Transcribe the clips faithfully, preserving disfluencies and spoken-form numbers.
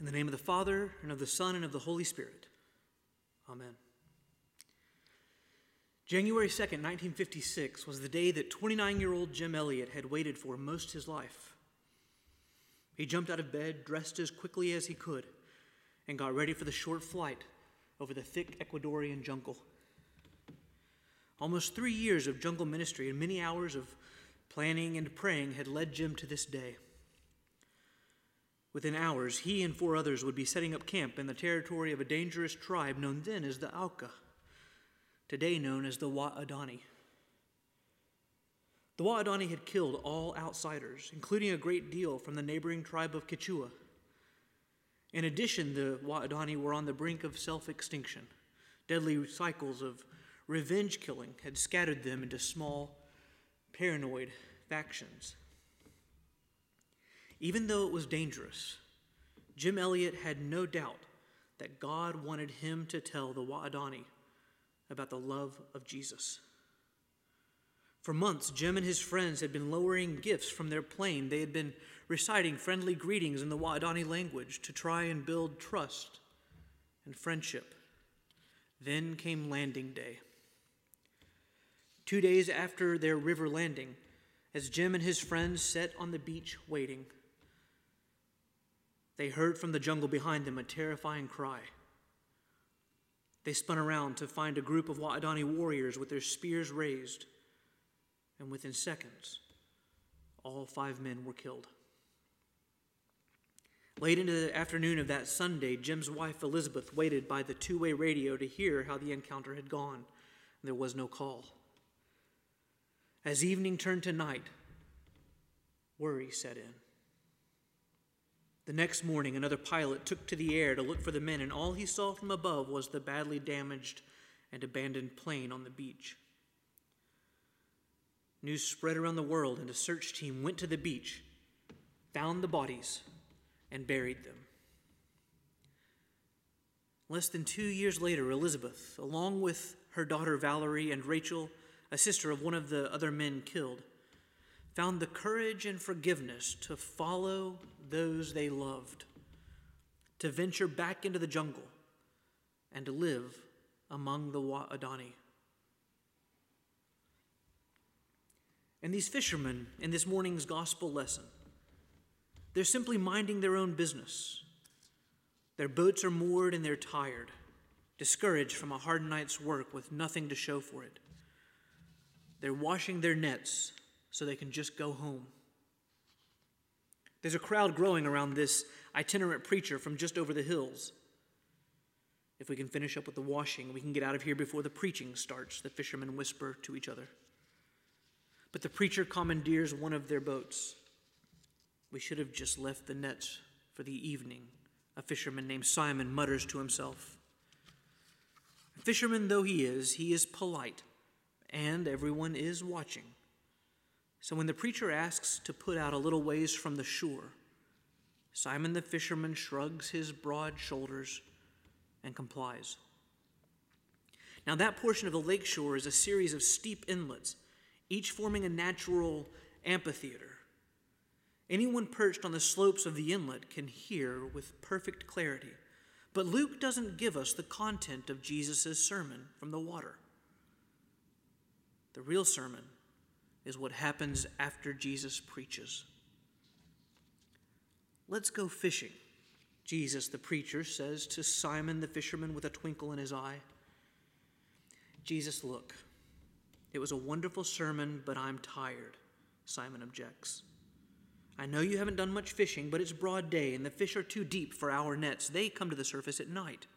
In the name of the Father, and of the Son, and of the Holy Spirit. Amen. January second, nineteen fifty-six was the day that twenty-nine-year-old Jim Elliot had waited for most his life. He jumped out of bed, dressed as quickly as he could, and got ready for the short flight over the thick Ecuadorian jungle. Almost three years of jungle ministry and many hours of planning and praying had led Jim to this day. Within hours, he and four others would be setting up camp in the territory of a dangerous tribe known then as the Auca, today known as the Waodani. The Waodani had killed all outsiders, including a great deal from the neighboring tribe of Quechua. In addition, the Waodani were on the brink of self-extinction. Deadly cycles of revenge killing had scattered them into small, paranoid factions. Even though it was dangerous, Jim Elliot had no doubt that God wanted him to tell the Waodani about the love of Jesus. For months, Jim and his friends had been lowering gifts from their plane. They had been reciting friendly greetings in the Waodani language to try and build trust and friendship. Then came landing day. Two days after their river landing, as Jim and his friends sat on the beach waiting, they heard from the jungle behind them a terrifying cry. They spun around to find a group of Waodani warriors with their spears raised, and within seconds, all five men were killed. Late into the afternoon of that Sunday, Jim's wife Elizabeth waited by the two-way radio to hear how the encounter had gone. There was no call. As evening turned to night, worry set in. The next morning, another pilot took to the air to look for the men, and all he saw from above was the badly damaged and abandoned plane on the beach. News spread around the world, and a search team went to the beach, found the bodies, and buried them. Less than two years later, Elizabeth, along with her daughter Valerie and Rachel, a sister of one of the other men killed, found the courage and forgiveness to follow those they loved, to venture back into the jungle, and to live among the Waodani. And these fishermen in this morning's gospel lesson, they're simply minding their own business. Their boats are moored and they're tired, discouraged from a hard night's work with nothing to show for it. They're washing their nets so they can just go home. There's a crowd growing around this itinerant preacher from just over the hills. If we can finish up with the washing, we can get out of here before the preaching starts, the fishermen whisper to each other. But the preacher commandeers one of their boats. We should have just left the nets for the evening, a fisherman named Simon mutters to himself. Fisherman though he is, he is polite, and everyone is watching. So when the preacher asks to put out a little ways from the shore, Simon the fisherman shrugs his broad shoulders and complies. Now that portion of the lakeshore is a series of steep inlets, each forming a natural amphitheater. Anyone perched on the slopes of the inlet can hear with perfect clarity. But Luke doesn't give us the content of Jesus' sermon from the water. The real sermon is what happens after Jesus preaches. Let's go fishing, Jesus the preacher says to Simon the fisherman with a twinkle in his eye. Jesus, look, it was a wonderful sermon, but I'm tired, Simon objects. I know you haven't done much fishing, but it's broad day and the fish are too deep for our nets. They come to the surface at night.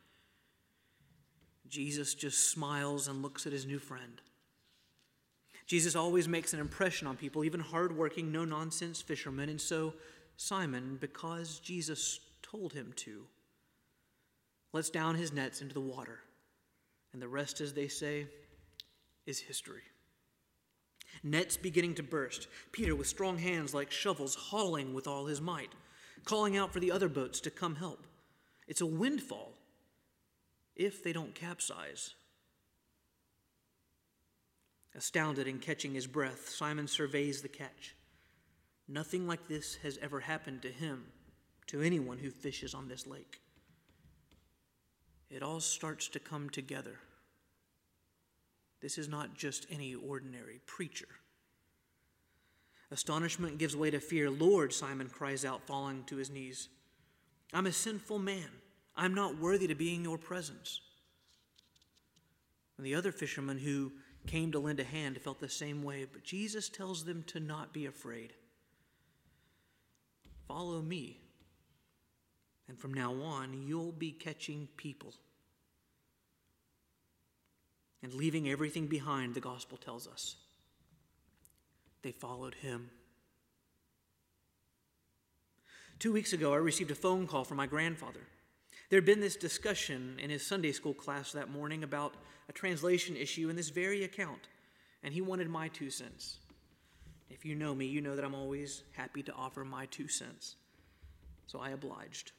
Jesus just smiles and looks at his new friend. Jesus always makes an impression on people, even hardworking, no-nonsense fishermen. And so Simon, because Jesus told him to, lets down his nets into the water. And the rest, as they say, is history. Nets beginning to burst. Peter, with strong hands like shovels, hauling with all his might, calling out for the other boats to come help. It's a windfall if they don't capsize. Astounded and catching his breath, Simon surveys the catch. Nothing like this has ever happened to him, to anyone who fishes on this lake. It all starts to come together. This is not just any ordinary preacher. Astonishment gives way to fear. "Lord," Simon cries out, falling to his knees, "I'm a sinful man. I'm not worthy to be in your presence." And the other fishermen who came to lend a hand felt the same way, but Jesus tells them to not be afraid. "Follow me, and from now on, you'll be catching people." And leaving everything behind, the gospel tells us, they followed him. Two weeks ago, I received a phone call from my grandfather. There had been this discussion in his Sunday school class that morning about a translation issue in this very account, and he wanted my two cents. If you know me, you know that I'm always happy to offer my two cents. So I obliged.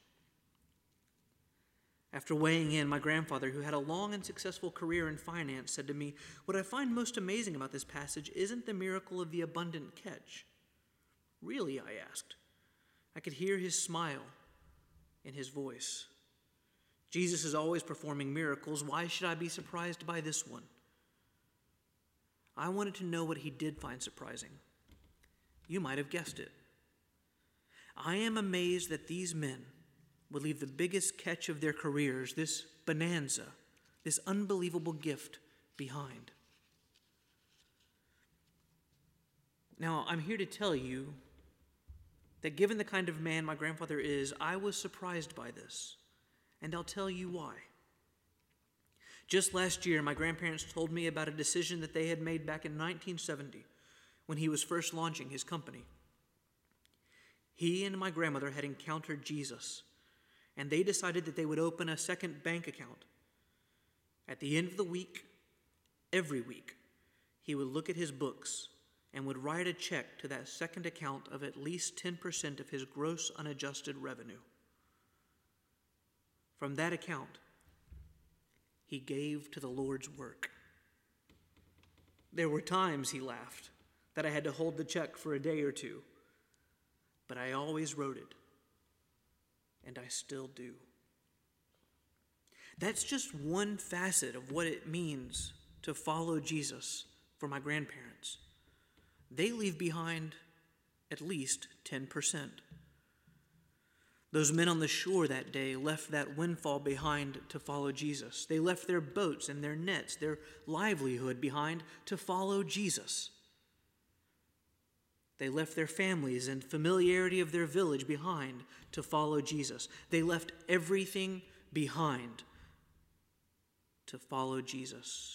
After weighing in, my grandfather, who had a long and successful career in finance, said to me, "What I find most amazing about this passage isn't the miracle of the abundant catch." "Really?" I asked. I could hear his smile in his voice. Jesus is always performing miracles. Why should I be surprised by this one? I wanted to know what he did find surprising. You might have guessed it. I am amazed that these men would leave the biggest catch of their careers, this bonanza, this unbelievable gift, behind. Now, I'm here to tell you that given the kind of man my grandfather is, I was surprised by this, and I'll tell you why. Just last year, my grandparents told me about a decision that they had made back in nineteen seventy when he was first launching his company. He and my grandmother had encountered Jesus, and they decided that they would open a second bank account. At the end of the week, every week, he would look at his books and would write a check to that second account of at least ten percent of his gross unadjusted revenue. From that account, he gave to the Lord's work. There were times, he laughed, that I had to hold the check for a day or two, but I always wrote it. And I still do. That's just one facet of what it means to follow Jesus for my grandparents. They leave behind at least ten percent. Those men on the shore that day left that windfall behind to follow Jesus. They left their boats and their nets, their livelihood behind to follow Jesus. They left their families and familiarity of their village behind to follow Jesus. They left everything behind to follow Jesus.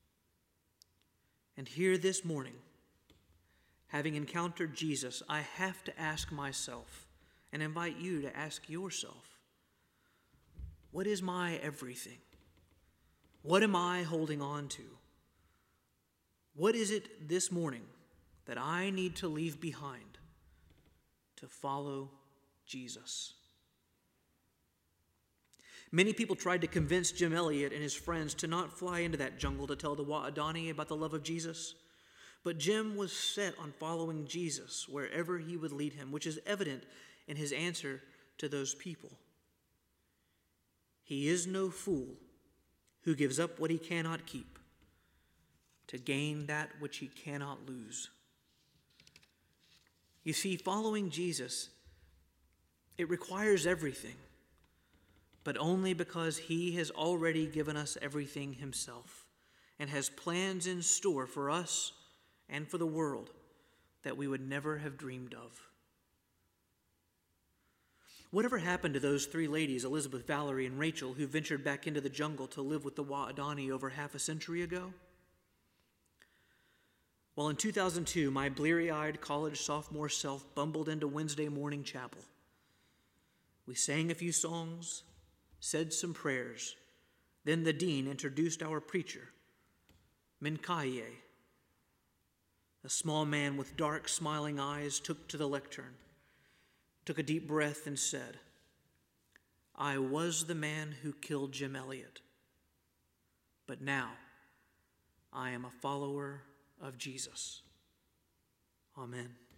And here this morning, having encountered Jesus, I have to ask myself and invite you to ask yourself, what is my everything? What am I holding on to? What is it this morning that I need to leave behind to follow Jesus? Many people tried to convince Jim Elliot and his friends to not fly into that jungle to tell the Waodani about the love of Jesus. But Jim was set on following Jesus wherever he would lead him, which is evident in his answer to those people. He is no fool who gives up what he cannot keep to gain that which he cannot lose. You see, following Jesus, it requires everything, but only because he has already given us everything himself and has plans in store for us and for the world that we would never have dreamed of. Whatever happened to those three ladies, Elizabeth, Valerie, and Rachel, who ventured back into the jungle to live with the Waodani over half a century ago? Well, in two thousand two, my bleary-eyed college sophomore self bumbled into Wednesday morning chapel. We sang a few songs, said some prayers. Then the dean introduced our preacher, Minkaye. A small man with dark, smiling eyes took to the lectern, took a deep breath, and said, "I was the man who killed Jim Elliot, but now I am a follower of Jesus. Amen."